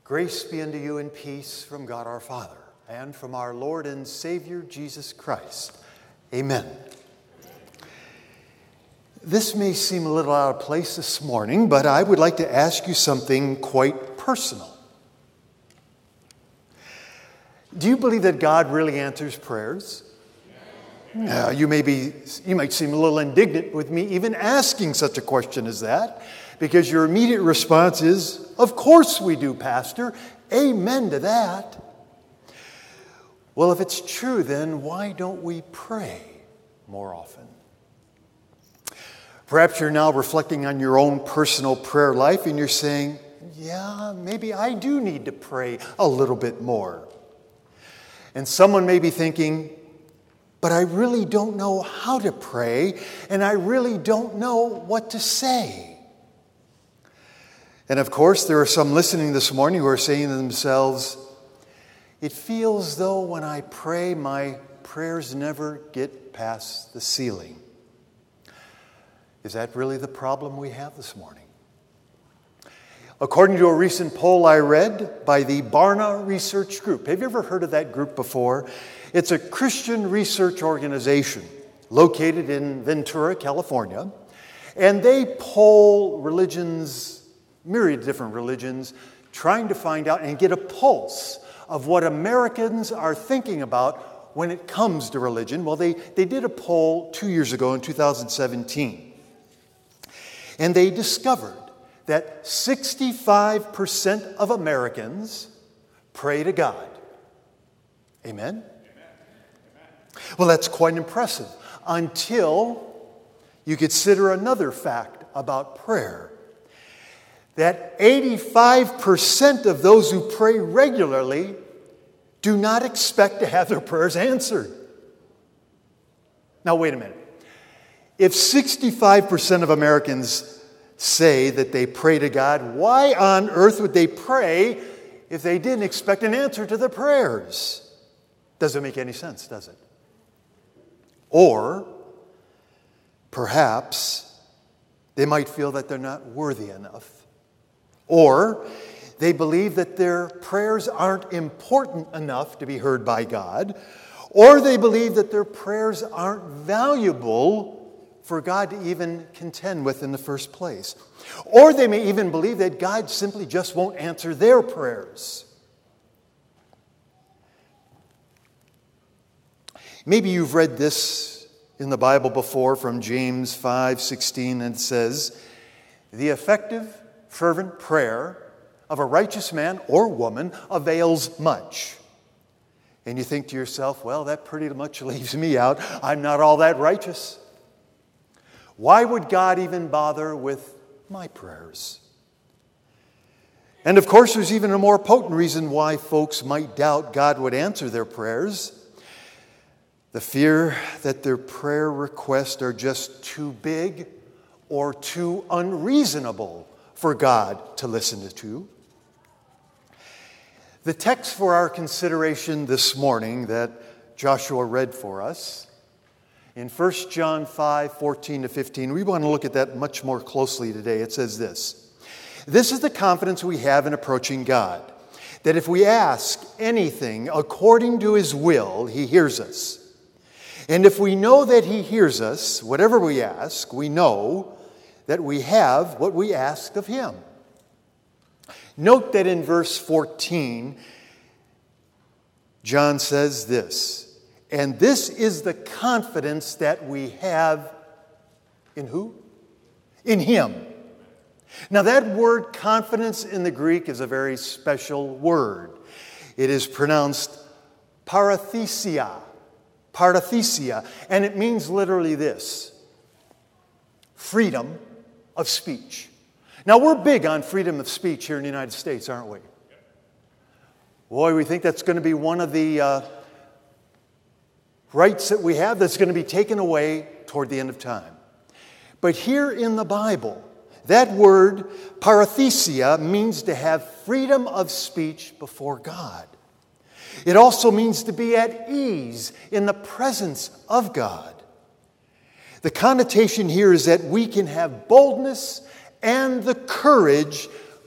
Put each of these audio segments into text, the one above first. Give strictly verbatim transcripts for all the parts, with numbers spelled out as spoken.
Grace be unto you and peace from God our Father and from our Lord and Savior Jesus Christ. Amen. This may seem a little out of place this morning, but I would like to ask you something quite personal. Do you believe that God really answers prayers? Uh, you may be, you might seem a little indignant with me even asking such a question as that, because your immediate response is, of course we do, Pastor. Amen to that. Well, if it's true, then why don't we pray more often? Perhaps you're now reflecting on your own personal prayer life and you're saying, yeah, maybe I do need to pray a little bit more. And someone may be thinking, but I really don't know how to pray, and I really don't know what to say. And of course, there are some listening this morning who are saying to themselves, it feels though when I pray, my prayers never get past the ceiling. Is that really the problem we have this morning? According to a recent poll I read by the Barna Research Group. Have you ever heard of that group before? It's a Christian research organization located in Ventura, California. And they poll religions, myriad different religions, trying to find out and get a pulse of what Americans are thinking about when it comes to religion. Well, they, they did a poll two years ago in two thousand seventeen. And they discovered that sixty-five percent of Americans pray to God. Amen? Amen? Well, that's quite impressive until you consider another fact about prayer. That eighty-five percent of those who pray regularly do not expect to have their prayers answered. Now, wait a minute. If sixty-five percent of Americans say that they pray to God, why on earth would they pray if they didn't expect an answer to their prayers? Doesn't make any sense, does it? Or perhaps they might feel that they're not worthy enough. Or they believe that their prayers aren't important enough to be heard by God. Or they believe that their prayers aren't valuable for God to even contend with in the first place. Or they may even believe that God simply just won't answer their prayers. Maybe you've read this in the Bible before from James five sixteen, and it says, the effective, fervent prayer of a righteous man or woman avails much. And you think to yourself, well, that pretty much leaves me out. I'm not all that righteous. Why would God even bother with my prayers? And of course, there's even a more potent reason why folks might doubt God would answer their prayers. The fear that their prayer requests are just too big or too unreasonable for God to listen to. The text for our consideration this morning that Joshua read for us in First John five fourteen to fifteen, we want to look at that much more closely today. It says this, this is the confidence we have in approaching God, that if we ask anything according to His will, He hears us. And if we know that He hears us, whatever we ask, we know that we have what we ask of Him. Note that in verse fourteen, John says this, and this is the confidence that we have in who? In Him. Now that word confidence in the Greek is a very special word. It is pronounced parathesia, parathesia, and it means literally this, freedom of speech. Now, we're big on freedom of speech here in the United States, aren't we? Boy, we think that's going to be one of the uh, rights that we have that's going to be taken away toward the end of time. But here in the Bible, that word, parathesia, means to have freedom of speech before God. It also means to be at ease in the presence of God. The connotation here is that we can have boldness and the courage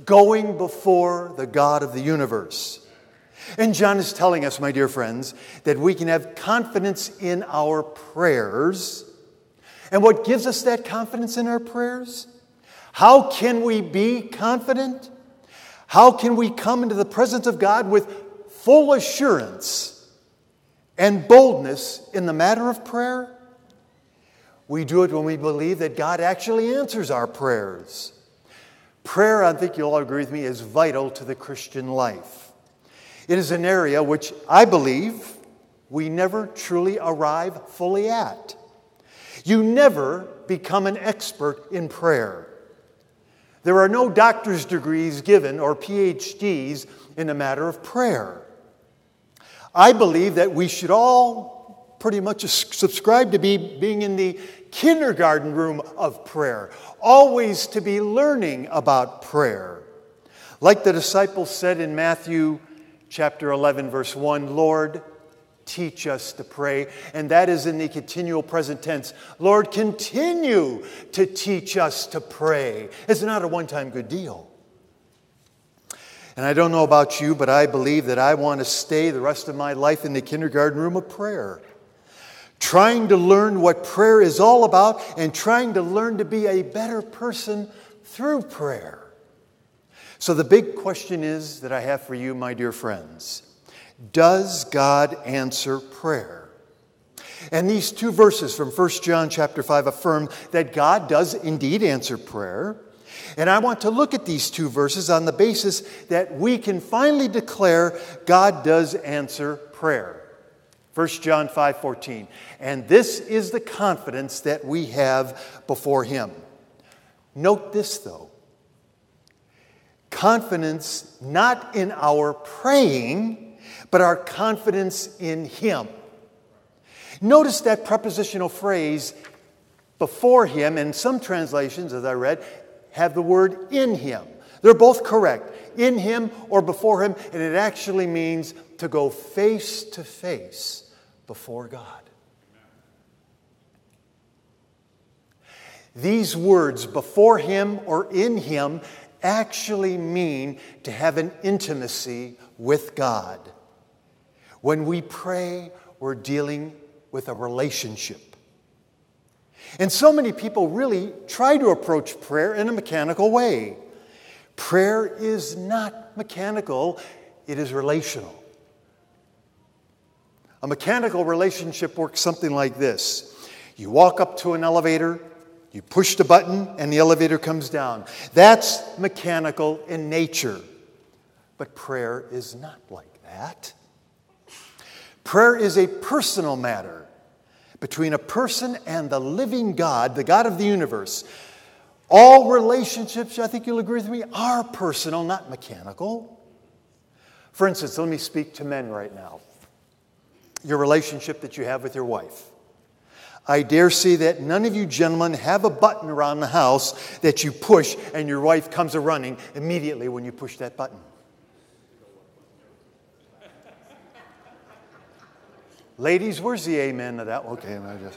going before the God of the universe. And John is telling us, my dear friends, that we can have confidence in our prayers. And what gives us that confidence in our prayers? How can we be confident? How can we come into the presence of God with full assurance and boldness in the matter of prayer? We do it when we believe that God actually answers our prayers. Prayer, I think you'll all agree with me, is vital to the Christian life. It is an area which I believe we never truly arrive fully at. You never become an expert in prayer. There are no doctor's degrees given or P H Ds in the matter of prayer. I believe that we should all pretty much subscribe to be being in the kindergarten room of prayer, always to be learning about prayer. Like the disciples said in Matthew chapter eleven, verse one, Lord, teach us to pray. And that is in the continual present tense. Lord, continue to teach us to pray. It's not a one-time good deal. And I don't know about you, but I believe that I want to stay the rest of my life in the kindergarten room of prayer, trying to learn what prayer is all about and trying to learn to be a better person through prayer. So the big question is that I have for you, my dear friends, does God answer prayer? And these two verses from First John chapter five affirm that God does indeed answer prayer. And I want to look at these two verses on the basis that we can finally declare God does answer prayer. First John five fourteen. And this is the confidence that we have before Him. Note this, though. Confidence not in our praying, but our confidence in Him. Notice that prepositional phrase, before Him, and some translations, as I read, have the word in Him. They're both correct. In Him or before Him, and it actually means to go face to face before God. These words, before Him or in Him, actually mean to have an intimacy with God. When we pray, we're dealing with a relationship. And so many people really try to approach prayer in a mechanical way. Prayer is not mechanical, it is relational. A mechanical relationship works something like this. You walk up to an elevator, you push the button, and the elevator comes down. That's mechanical in nature. But prayer is not like that. Prayer is a personal matter between a person and the living God, the God of the universe. All relationships, I think you'll agree with me, are personal, not mechanical. For instance, let me speak to men right now. Your relationship that you have with your wife. I dare say that none of you gentlemen have a button around the house that you push and your wife comes a-running immediately when you push that button. Ladies, where's the amen to that? Okay, I just...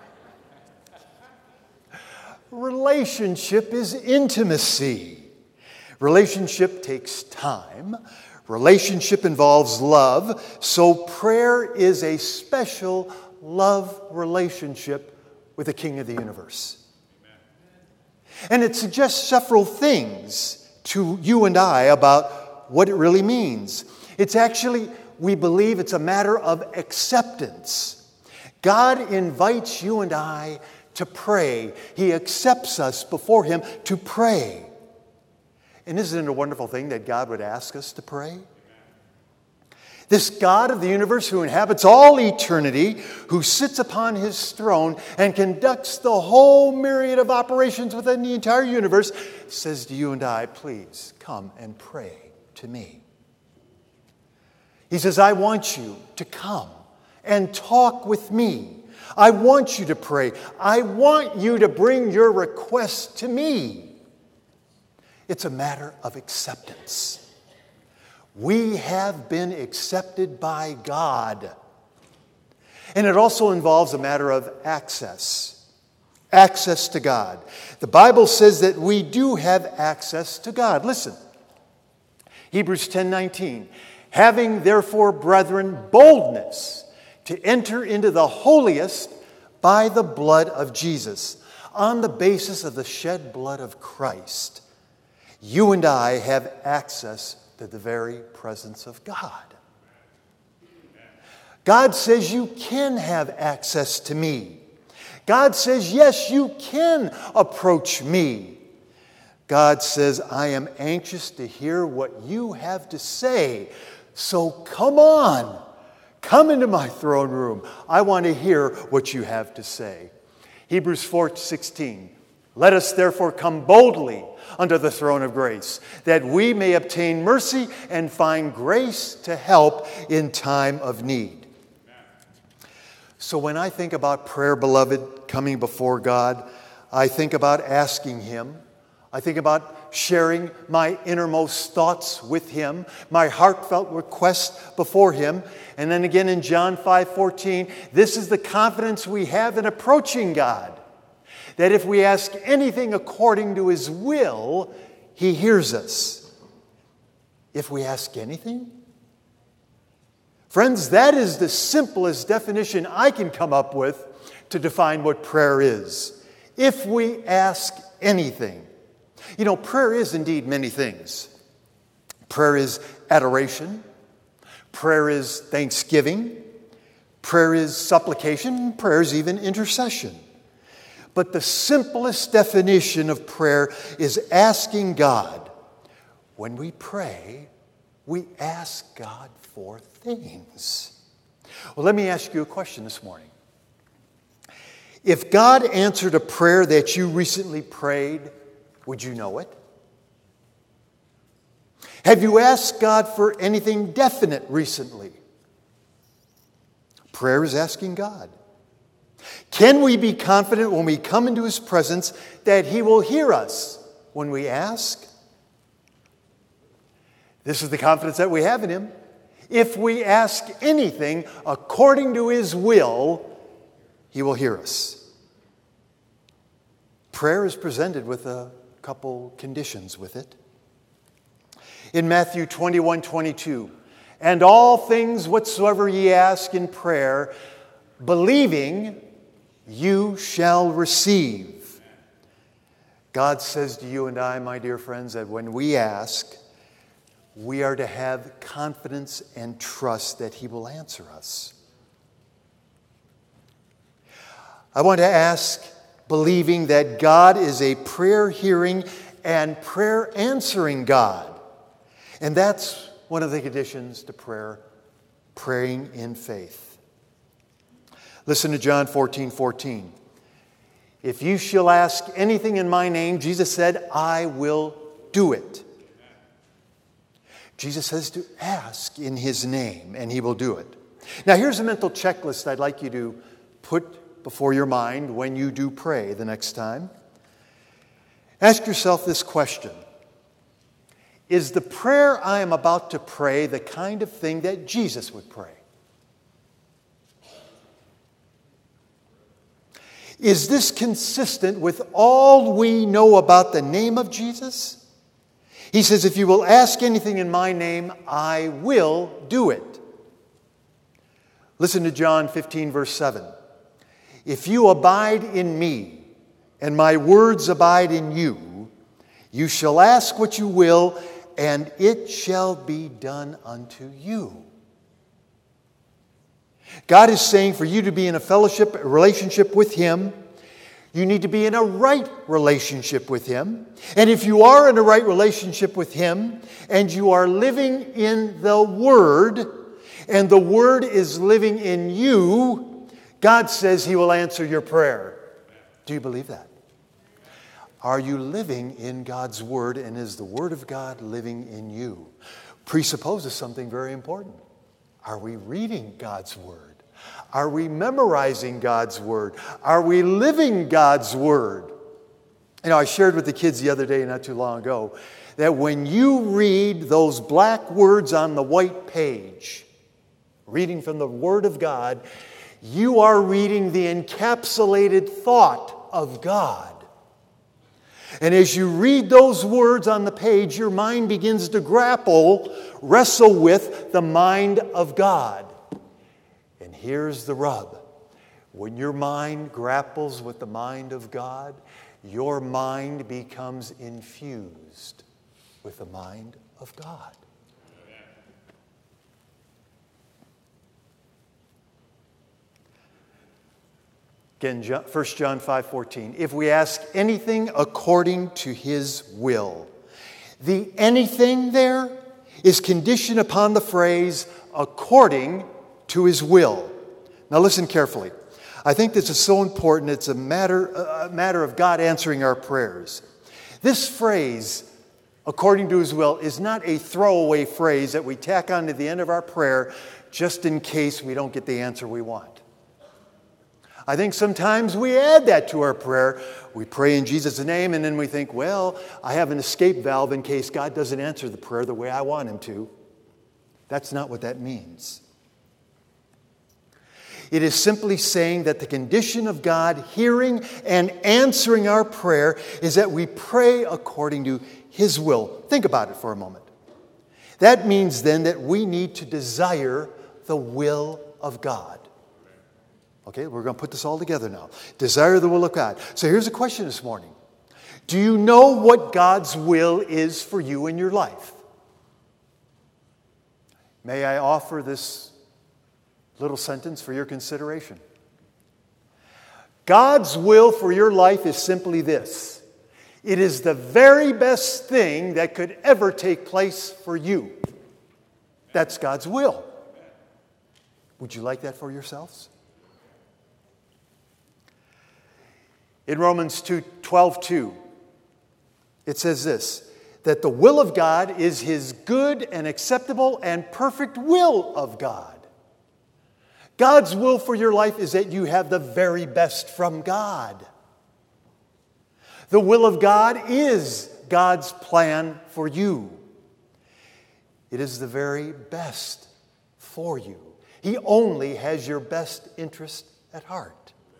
Relationship is intimacy. Relationship takes time. Relationship involves love. So prayer is a special love relationship with the King of the universe. And it suggests several things to you and I about what it really means. It's actually... we believe it's a matter of acceptance. God invites you and I to pray. He accepts us before Him to pray. And isn't it a wonderful thing that God would ask us to pray? This God of the universe who inhabits all eternity, who sits upon His throne and conducts the whole myriad of operations within the entire universe, says to you and I, please come and pray to me. He says, I want you to come and talk with me. I want you to pray. I want you to bring your requests to me. It's a matter of acceptance. We have been accepted by God. And it also involves a matter of access. Access to God. The Bible says that we do have access to God. Listen, Hebrews ten nineteen, having therefore, brethren, boldness to enter into the holiest by the blood of Jesus, on the basis of the shed blood of Christ. You and I have access to the very presence of God. God says you can have access to me. God says, yes, you can approach me. God says, I am anxious to hear what you have to say. So come on, come into my throne room. I want to hear what you have to say. Hebrews four sixteen, let us therefore come boldly unto the throne of grace, that we may obtain mercy and find grace to help in time of need. So when I think about prayer, beloved, coming before God, I think about asking Him. I think about sharing my innermost thoughts with Him, my heartfelt request before Him. And then again in John five fourteen, this is the confidence we have in approaching God, that if we ask anything according to His will, He hears us. If we ask anything? Friends, that is the simplest definition I can come up with to define what prayer is. If we ask anything. You know, prayer is indeed many things. Prayer is adoration. Prayer is thanksgiving. Prayer is supplication. Prayer is even intercession. But the simplest definition of prayer is asking God. When we pray, we ask God for things. Well, let me ask you a question this morning. If God answered a prayer that you recently prayed, would you know it? Have you asked God for anything definite recently? Prayer is asking God. Can we be confident when we come into His presence that He will hear us when we ask? This is the confidence that we have in Him. If we ask anything according to His will, He will hear us. Prayer is presented with a couple conditions with it. In Matthew twenty-one twenty-two, and all things whatsoever ye ask in prayer, believing, you shall receive. God says to you and I, my dear friends, that when we ask, we are to have confidence and trust that He will answer us. I want to ask, believing that God is a prayer-hearing and prayer-answering God. And that's one of the conditions to prayer, praying in faith. Listen to John fourteen fourteen. If you shall ask anything in my name, Jesus said, I will do it. Jesus says to ask in His name, and He will do it. Now, here's a mental checklist I'd like you to put before your mind when you do pray the next time. Ask yourself this question. Is the prayer I am about to pray the kind of thing that Jesus would pray? Is this consistent with all we know about the name of Jesus? He says, if you will ask anything in my name, I will do it. Listen to John fifteen, verse seven. If you abide in me, and my words abide in you, you shall ask what you will, and it shall be done unto you. God is saying for you to be in a fellowship, a relationship with Him, you need to be in a right relationship with Him. And if you are in a right relationship with Him, and you are living in the Word, and the Word is living in you, God says He will answer your prayer. Do you believe that? Are you living in God's Word, and is the Word of God living in you? Presupposes something very important. Are we reading God's Word? Are we memorizing God's Word? Are we living God's Word? You know, I shared with the kids the other day, not too long ago, that when you read those black words on the white page, reading from the Word of God, you are reading the encapsulated thought of God. And as you read those words on the page, your mind begins to grapple, wrestle with the mind of God. And here's the rub. When your mind grapples with the mind of God, your mind becomes infused with the mind of God. Again, First John five fourteen. If we ask anything according to His will. The anything there is conditioned upon the phrase, according to His will. Now listen carefully. I think this is so important. It's a matter, a matter of God answering our prayers. This phrase, according to His will, is not a throwaway phrase that we tack on to the end of our prayer just in case we don't get the answer we want. I think sometimes we add that to our prayer. We pray in Jesus' name and then we think, well, I have an escape valve in case God doesn't answer the prayer the way I want Him to. That's not what that means. It is simply saying that the condition of God hearing and answering our prayer is that we pray according to His will. Think about it for a moment. That means then that we need to desire the will of God. Okay, we're going to put this all together now. Desire the will of God. So here's a question this morning. Do you know what God's will is for you in your life? May I offer this little sentence for your consideration? God's will for your life is simply this. It is the very best thing that could ever take place for you. That's God's will. Would you like that for yourselves? In Romans twelve two, it says this, that the will of God is His good and acceptable and perfect will of God. God's will for your life is that you have the very best from God. The will of God is God's plan for you. It is the very best for you. He only has your best interest at heart.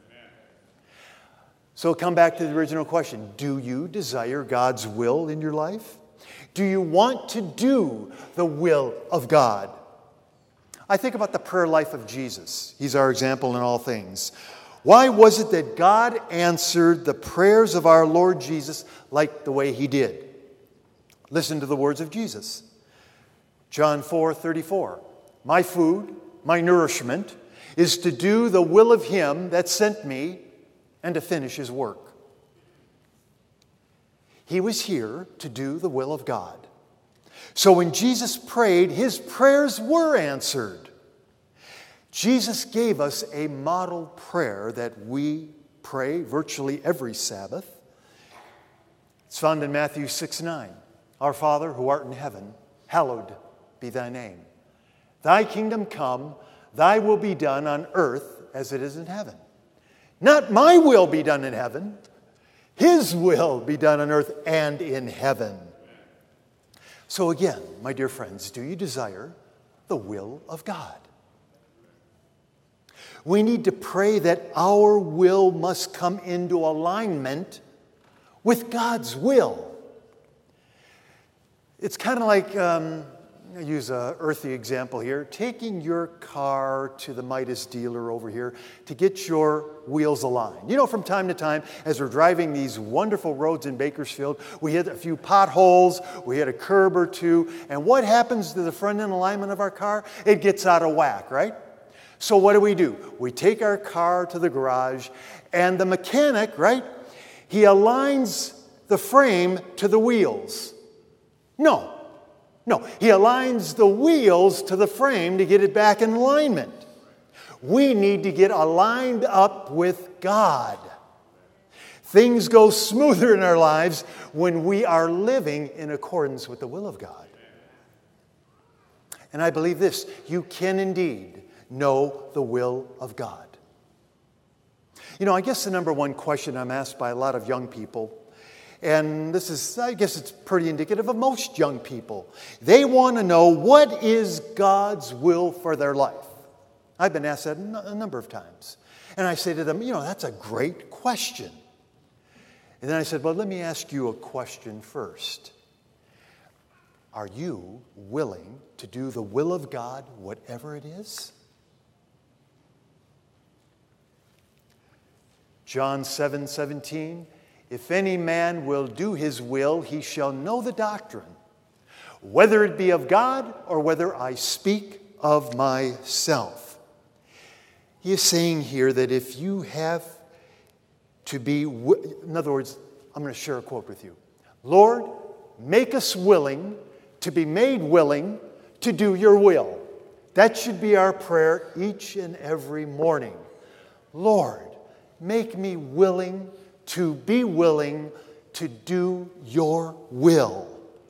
So come back to the original question. Do you desire God's will in your life? Do you want to do the will of God? I think about the prayer life of Jesus. He's our example in all things. Why was it that God answered the prayers of our Lord Jesus like the way He did? Listen to the words of Jesus. John four thirty-four. My food, my nourishment, is to do the will of Him that sent me and to finish His work. He was here to do the will of God. So when Jesus prayed, His prayers were answered. Jesus gave us a model prayer that we pray virtually every Sabbath. It's found in Matthew six nine. Our Father, who art in heaven, hallowed be Thy name. Thy kingdom come, Thy will be done on earth as it is in heaven. Not my will be done in heaven. His will be done on earth and in heaven. So again, my dear friends, do you desire the will of God? We need to pray that our will must come into alignment with God's will. It's kind of like, um, I use an earthy example here, taking your car to the Midas dealer over here to get your wheels aligned. You know, from time to time, as we're driving these wonderful roads in Bakersfield, we hit a few potholes, we hit a curb or two, and what happens to the front end alignment of our car? It gets out of whack, right? So what do we do? We take our car to the garage, and the mechanic, right, he aligns the frame to the wheels. No. No, he aligns the wheels to the frame to get it back in alignment. We need to get aligned up with God. Things go smoother in our lives when we are living in accordance with the will of God. And I believe this, you can indeed know the will of God. You know, I guess the number one question I'm asked by a lot of young people, and this is, I guess it's pretty indicative of most young people. They want to know, what is God's will for their life? I've been asked that a number of times. And I say to them, you know, that's a great question. And then I said, well, let me ask you a question first. Are you willing to do the will of God, whatever it is? John seven seventeen, if any man will do his will, he shall know the doctrine, whether it be of God or whether I speak of myself. He is saying here that if you have to be, in other words, I'm going to share a quote with you. Lord, make us willing to be made willing to do your will. That should be our prayer each and every morning. Lord, make me willing to be willing to do your will.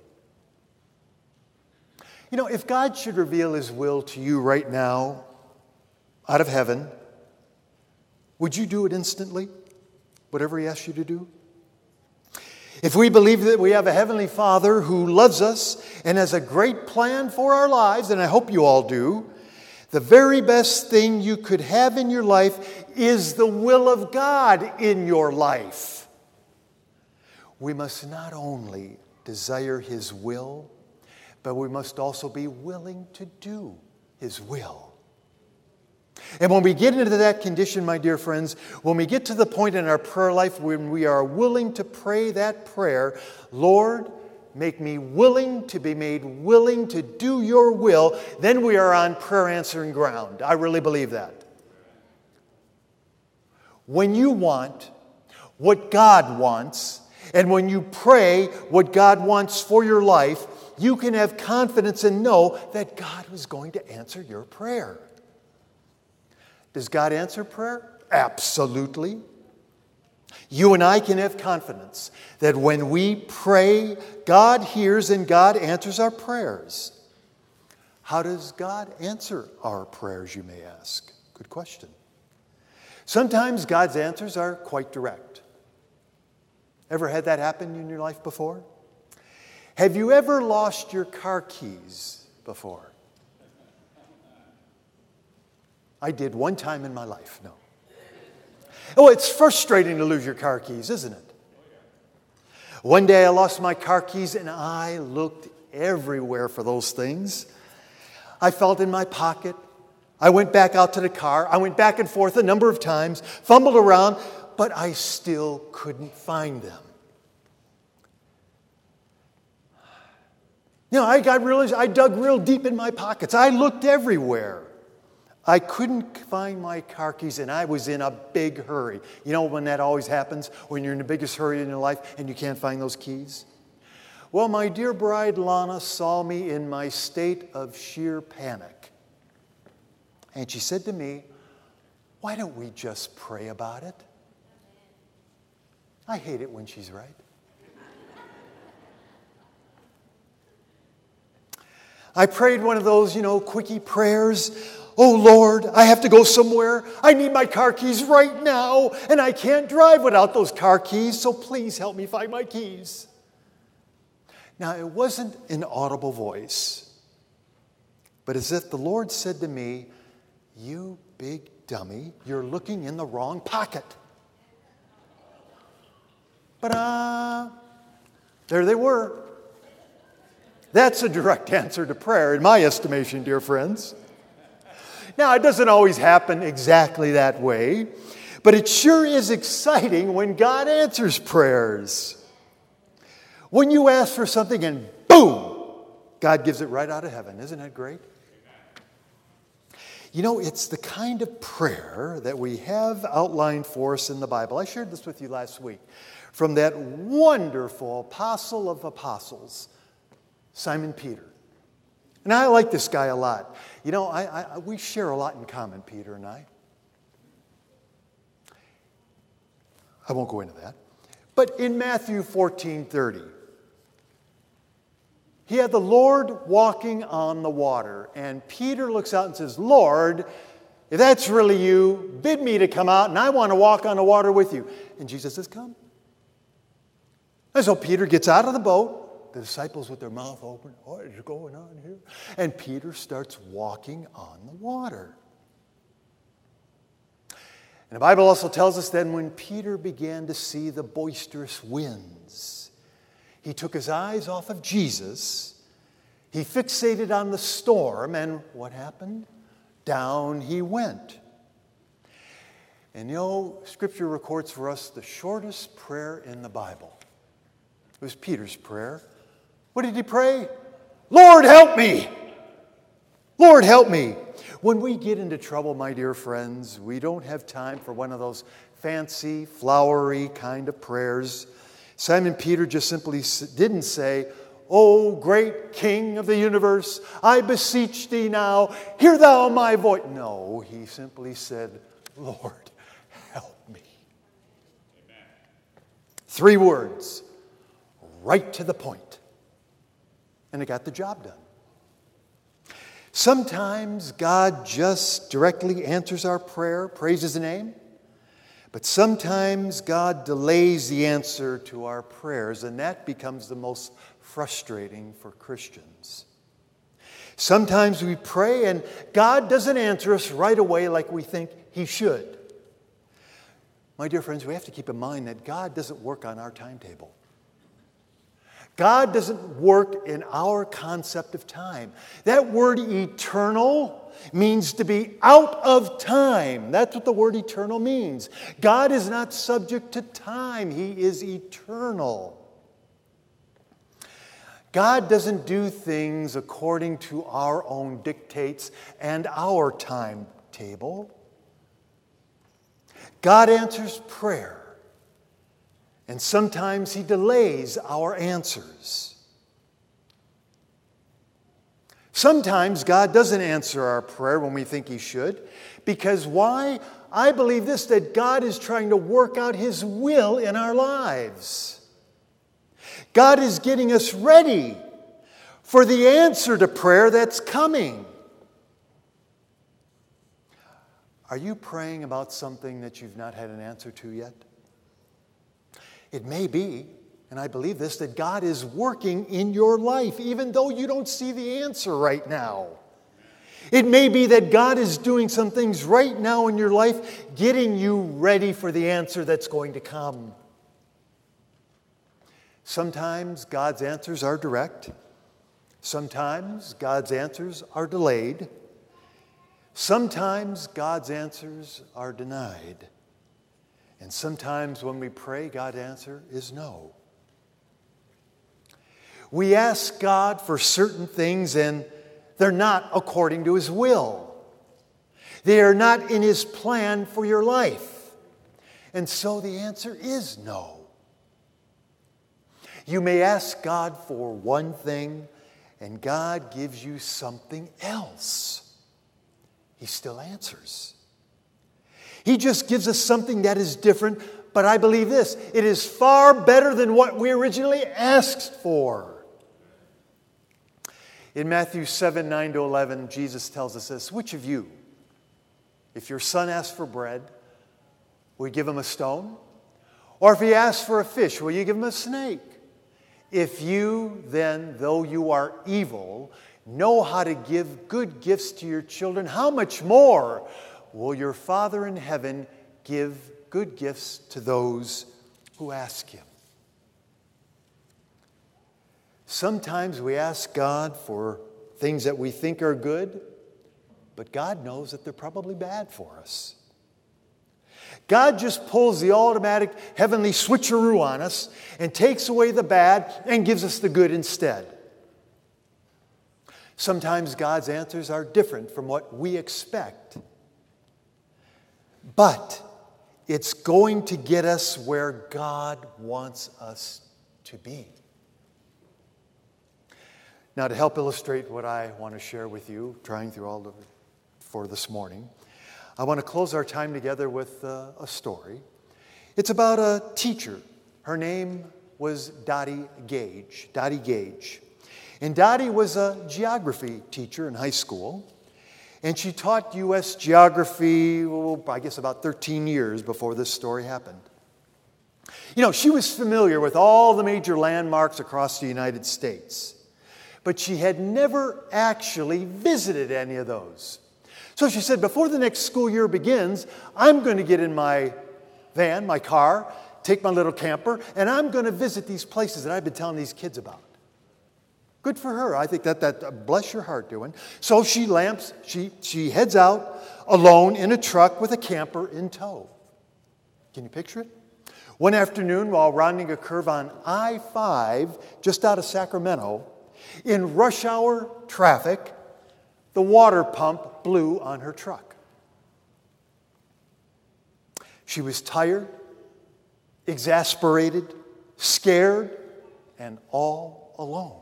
You know, if God should reveal his will to you right now, out of heaven, would you do it instantly? Whatever he asks you to do? If we believe that we have a Heavenly Father who loves us and has a great plan for our lives, and I hope you all do, the very best thing you could have in your life is the will of God in your life. We must not only desire his will, but we must also be willing to do his will. And when we get into that condition, my dear friends, when we get to the point in our prayer life when we are willing to pray that prayer, Lord, make me willing to be made willing to do your will, then we are on prayer answering ground. I really believe that. When you want what God wants, and when you pray what God wants for your life, you can have confidence and know that God is going to answer your prayer. Does God answer prayer? Absolutely. You and I can have confidence that when we pray, God hears and God answers our prayers. How does God answer our prayers, you may ask? Good question. Sometimes God's answers are quite direct. Ever had that happen in your life before? Have you ever lost your car keys before? I did one time in my life, no. Oh, it's frustrating to lose your car keys, isn't it? One day I lost my car keys and I looked everywhere for those things. I felt in my pocket. I went back out to the car. I went back and forth a number of times, fumbled around, but I still couldn't find them. You know, I got real, I dug real deep in my pockets. I looked everywhere. I couldn't find my car keys, and I was in a big hurry. You know when that always happens, when you're in the biggest hurry in your life and you can't find those keys? Well, my dear bride Lana saw me in my state of sheer panic. And she said to me, why don't we just pray about it? I hate it when she's right. I prayed one of those, you know, quickie prayers. Oh, Lord, I have to go somewhere. I need my car keys right now, and I can't drive without those car keys, so please help me find my keys. Now, it wasn't an audible voice, but as if the Lord said to me, you big dummy, you're looking in the wrong pocket. But-uh, there they were. That's a direct answer to prayer, in my estimation, dear friends. Now, it doesn't always happen exactly that way, but it sure is exciting when God answers prayers. When you ask for something and boom, God gives it right out of heaven. Isn't that great? You know, it's the kind of prayer that we have outlined for us in the Bible. I shared this with you last week from that wonderful apostle of apostles, Simon Peter. And I like this guy a lot. You know, I, I, we share a lot in common, Peter and I. I won't go into that. But in Matthew fourteen thirty, he had the Lord walking on the water. And Peter looks out and says, Lord, if that's really you, bid me to come out and I want to walk on the water with you. And Jesus says, come. And so Peter gets out of the boat. The disciples with their mouth open, what is going on here? And Peter starts walking on the water. And the Bible also tells us then when Peter began to see the boisterous winds, he took his eyes off of Jesus, he fixated on the storm, and what happened? Down he went. And you know, Scripture records for us the shortest prayer in the Bible. It was Peter's prayer. What did he pray? Lord, help me! Lord, help me! When we get into trouble, my dear friends, we don't have time for one of those fancy, flowery kind of prayers. Simon Peter just simply didn't say, O great King of the universe, I beseech thee now, hear thou my voice. No, he simply said, Lord, help me. Amen. Three words, right to the point. And it got the job done. Sometimes God just directly answers our prayer, praise His name. But sometimes God delays the answer to our prayers, and that becomes the most frustrating for Christians. Sometimes we pray and God doesn't answer us right away like we think He should. My dear friends, we have to keep in mind that God doesn't work on our timetable. God doesn't work in our concept of time. That word eternal means to be out of time. That's what the word eternal means. God is not subject to time. He is eternal. God doesn't do things according to our own dictates and our timetable. God answers prayer. And sometimes He delays our answers. Sometimes God doesn't answer our prayer when we think He should. Because why? I believe this, that God is trying to work out His will in our lives. God is getting us ready for the answer to prayer that's coming. Are you praying about something that you've not had an answer to yet? It may be, and I believe this, that God is working in your life, even though you don't see the answer right now. It may be that God is doing some things right now in your life, getting you ready for the answer that's going to come. Sometimes God's answers are direct. Sometimes God's answers are delayed. Sometimes God's answers are denied. And sometimes when we pray, God's answer is no. We ask God for certain things and they're not according to His will. They are not in His plan for your life. And so the answer is no. You may ask God for one thing and God gives you something else. He still answers. He just gives us something that is different, but I believe this, it is far better than what we originally asked for. In Matthew seven, nine to eleven, Jesus tells us this, which of you, if your son asks for bread, will you give him a stone? Or if he asks for a fish, will you give him a snake? If you then, though you are evil, know how to give good gifts to your children, how much more will your Father in heaven give good gifts to those who ask Him? Sometimes we ask God for things that we think are good, but God knows that they're probably bad for us. God just pulls the automatic heavenly switcheroo on us and takes away the bad and gives us the good instead. Sometimes God's answers are different from what we expect. But it's going to get us where God wants us to be. Now, to help illustrate what I want to share with you, trying through all of it for this morning, I want to close our time together with uh, a story. It's about a teacher. Her name was Dottie Gage. Dottie Gage. And Dottie was a geography teacher in high school. And she taught U S geography, oh, I guess about thirteen years before this story happened. You know, she was familiar with all the major landmarks across the United States. But she had never actually visited any of those. So she said, before the next school year begins, I'm going to get in my van, my car, take my little camper, and I'm going to visit these places that I've been telling these kids about. Good for her. I think that, that bless your heart doing. So she lamps, she, she heads out alone in a truck with a camper in tow. Can you picture it? One afternoon, while rounding a curve on I five, just out of Sacramento, in rush hour traffic, the water pump blew on her truck. She was tired, exasperated, scared, and all alone.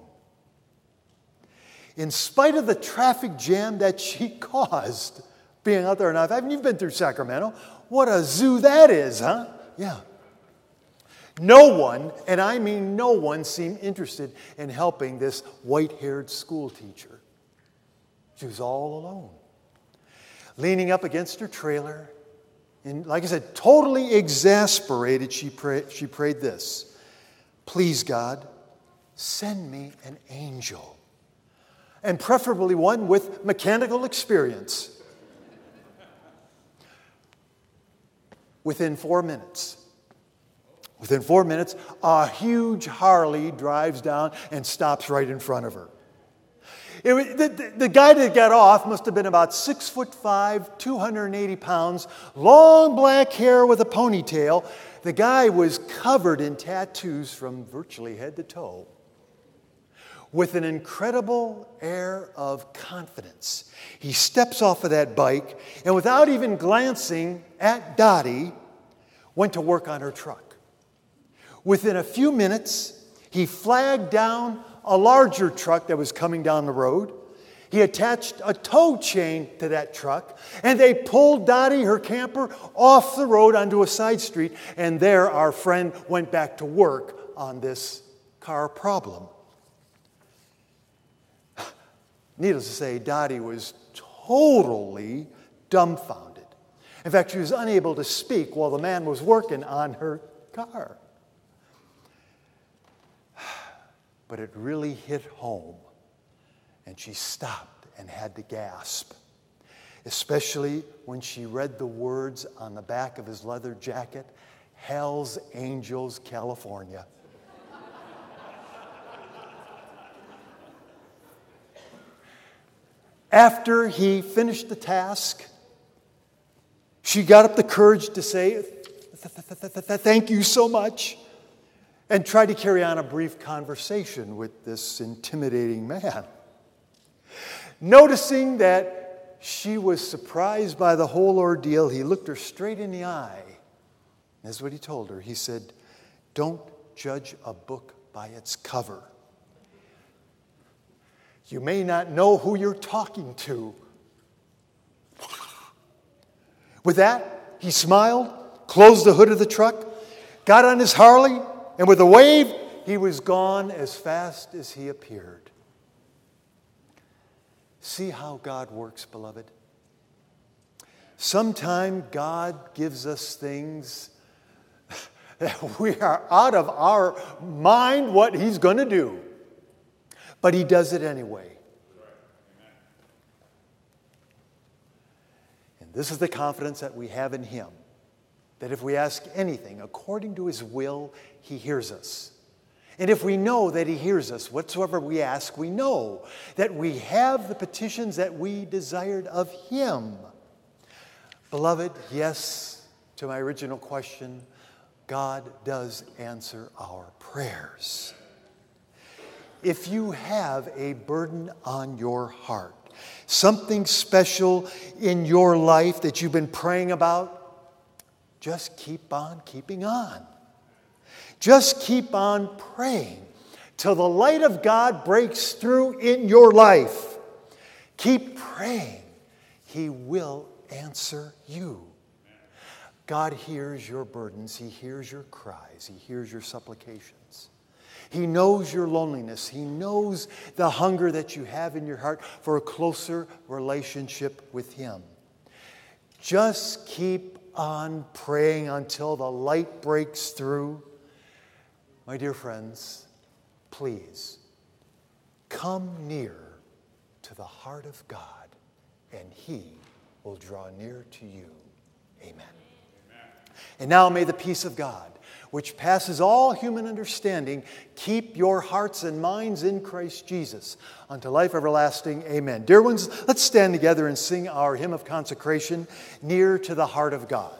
In spite of the traffic jam that she caused being out there on I five, and you've been through Sacramento, what a zoo that is, huh? Yeah. No one, and I mean no one, seemed interested in helping this white-haired school teacher. She was all alone. Leaning up against her trailer, and like I said, totally exasperated, she, pray, she prayed this: please, God, send me an angel, and preferably one with mechanical experience. Within four minutes, within four minutes, a huge Harley drives down and stops right in front of her. It was, the, the, the guy that got off must have been about six foot five, two hundred eighty pounds, long black hair with a ponytail. The guy was covered in tattoos from virtually head to toe. With an incredible air of confidence, he steps off of that bike and, without even glancing at Dottie, went to work on her truck. Within a few minutes, he flagged down a larger truck that was coming down the road. He attached a tow chain to that truck, and they pulled Dottie, her camper, off the road onto a side street, and there our friend went back to work on this car problem. Needless to say, Dottie was totally dumbfounded. In fact, she was unable to speak while the man was working on her car. But it really hit home, and she stopped and had to gasp, especially when she read the words on the back of his leather jacket, Hell's Angels, California. After he finished the task, she got up the courage to say, "Thank you so much," and tried to carry on a brief conversation with this intimidating man. Noticing that she was surprised by the whole ordeal, he looked her straight in the eye. That's what he told her. He said, "Don't judge a book by its cover. You may not know who you're talking to." With that, he smiled, closed the hood of the truck, got on his Harley, and with a wave, he was gone as fast as he appeared. See how God works, beloved? Sometime God gives us things that we are out of our mind what He's going to do. But He does it anyway. And this is the confidence that we have in Him, that if we ask anything according to His will, He hears us. And if we know that He hears us, whatsoever we ask, we know that we have the petitions that we desired of Him. Beloved, yes, to my original question, God does answer our prayers. If you have a burden on your heart, something special in your life that you've been praying about, just keep on keeping on. Just keep on praying till the light of God breaks through in your life. Keep praying. He will answer you. God hears your burdens. He hears your cries. He hears your supplications. He knows your loneliness. He knows the hunger that you have in your heart for a closer relationship with Him. Just keep on praying until the light breaks through. My dear friends, please come near to the heart of God, and He will draw near to you. Amen. Amen. And now may the peace of God, which passes all human understanding, keep your hearts and minds in Christ Jesus unto life everlasting. Amen. Dear ones, let's stand together and sing our hymn of consecration, Near to the Heart of God.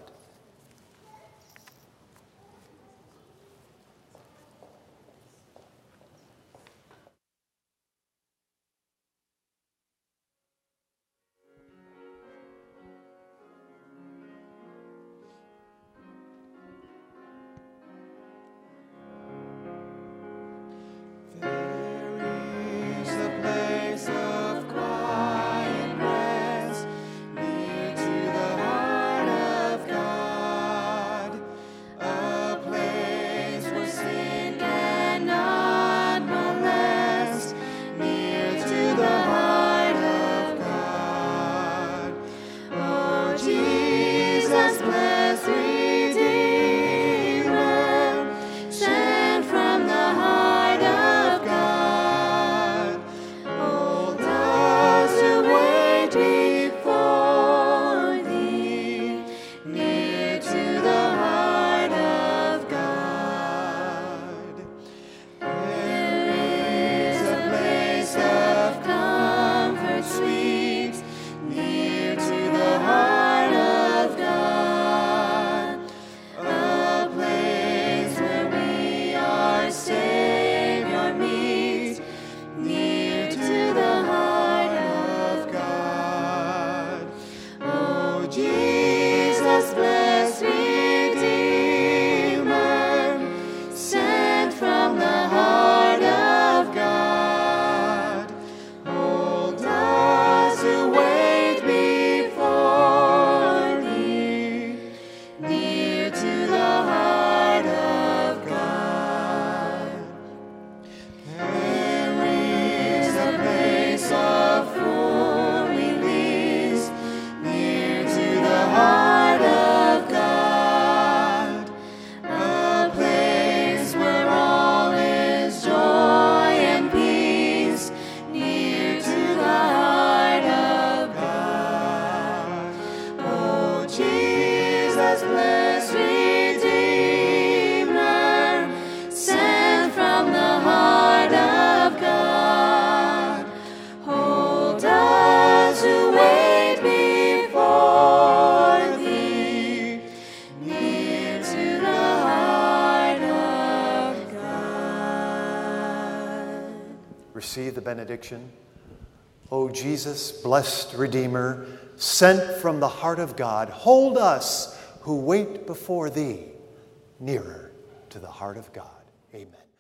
Receive the benediction. O Jesus, blessed Redeemer, sent from the heart of God, hold us who wait before thee nearer to the heart of God. Amen.